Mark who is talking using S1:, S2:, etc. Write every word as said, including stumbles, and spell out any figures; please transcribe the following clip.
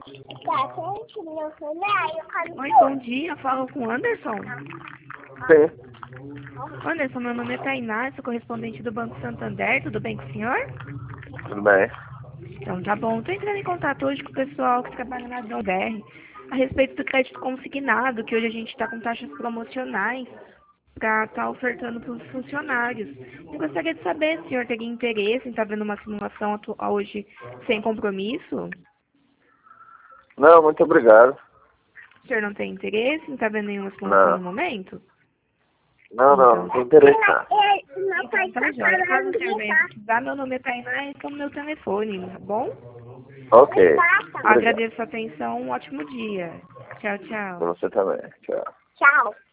S1: Oi, bom dia. Falo com o Anderson.
S2: Sim,
S1: Anderson, meu nome é Tainá, sou correspondente do Banco Santander. Tudo bem com o senhor?
S2: tudo bem.
S1: Então, tá bom. Estou entrando em contato hoje com o pessoal que trabalha na D O B R a respeito do crédito consignado, que hoje a gente está com taxas promocionais para estar ofertando para os funcionários. Eu gostaria de saber se o senhor teria interesse em estar vendo uma simulação atu- hoje sem compromisso.
S2: Não, muito obrigado.
S1: O senhor não tem interesse em estar vendo nenhuma simulação
S2: Não,
S1: no momento?
S2: não, não, não tem interesse não.
S1: Então, tá jóia. Caso o senhor venha precisar, meu nome é Tainá e esse é o meu telefone, tá bom?
S2: Ok, obrigado.
S1: Agradeço a atenção, um ótimo dia. Tchau,
S2: Pra
S1: tchau.
S2: você também, tchau.
S3: Tchau.